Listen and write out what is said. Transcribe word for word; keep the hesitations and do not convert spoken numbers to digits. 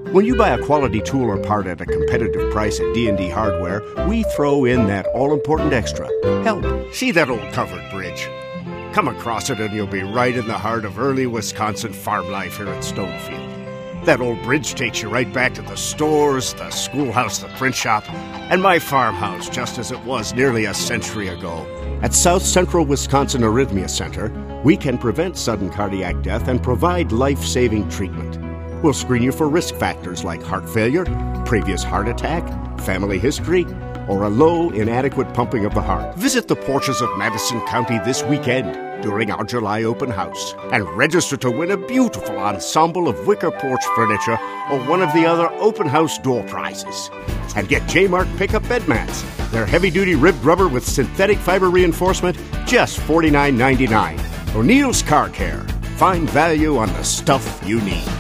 When you buy a quality tool or part at a competitive price at D and D Hardware, we throw in that all-important extra, help. See that old covered bridge? Come across it and you'll be right in the heart of early Wisconsin farm life here at Stonefield. That old bridge takes you right back to the stores, the schoolhouse, the print shop, and my farmhouse, just as it was nearly a century ago. At South Central Wisconsin Arrhythmia Center, we can prevent sudden cardiac death and provide life-saving treatment. We'll screen you for risk factors like heart failure, previous heart attack, family history, or a low, inadequate pumping of the heart. Visit the porches of Madison County this weekend during our July open house and register to win a beautiful ensemble of wicker porch furniture or one of the other open house door prizes. And get J-Mark pickup bed mats. They're heavy-duty ribbed rubber with synthetic fiber reinforcement, just forty-nine ninety-nine. O'Neill's Car Care. Find value on the stuff you need.